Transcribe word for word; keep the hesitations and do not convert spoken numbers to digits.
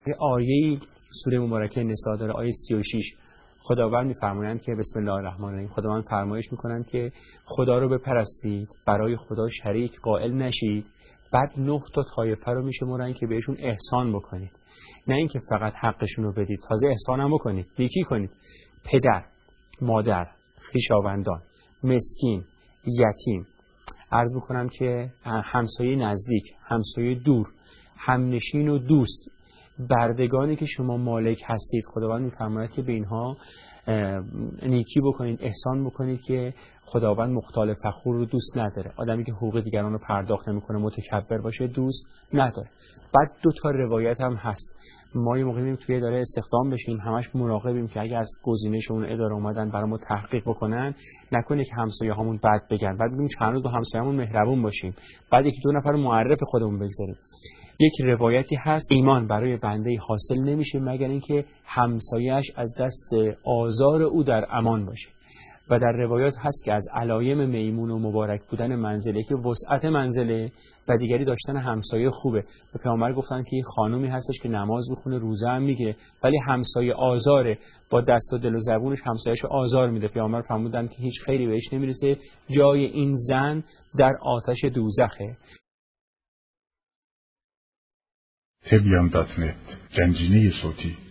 یه آیه‌ای سوره مبارکه نساء داره، آیه سی و شش. خداوند می‌فرمایند که بسم الله الرحمن الرحیم، خداوند فرمایش می‌کنند که خدا رو بپرستید، برای خدا شریک قائل نشید. بعد نه تا طایفه رو میشمرن که بهشون احسان بکنید، نه اینکه فقط حقشون رو بدید، تازه احسان هم بکنید. یکی کنید: پدر، مادر، خویشاوندان، مسکین، یتیم. عرض میکنم که همسایه نزدیک، همسایه دور، همنشین و دوست، بردگانی که شما مالک هستید، خداوند میفرماید که به اینها نیکی بکنید، احسان بکنید که خداوند مختال فخور رو دوست نداره. آدمی که حقوق دیگران رو پرداخت نمیکنه، متکبر باشه، دوست نداره. بعد دو تا روایت هم هست. ما یه موقعی توی اداره استخدام بشیم، همش مراقبیم که اگه از گزینشمون اداره اومدن برامون تحقیق بکنن، نکنه که همسایه هامون بد بگن، بعد بگیم چند روز با همسایه‌مون مهربون باشیم، بعد یکی دو نفر معرف خودمون بگذاریم. یک روایتی هست ایمان برای بنده حاصل نمیشه مگر اینکه همسایه‌اش از دست آزار او در امان باشه. و در روایات هست که از علایم میمون و مبارک بودن منزله که وسعت منزله و دیگری داشتن همسایه خوبه. به پیامبر گفتن که این خانومی هستش که نماز بخونه، روزه هم میگیره، ولی همسایه آزاره، با دست و دل و زبونش همسایه‌شو آزار میده. پیامبر فرمودن که هیچ خیری بهش نمیرسه، جای این زن در آتش دوزخه. تبیان دات نت، گنجینه صوتی.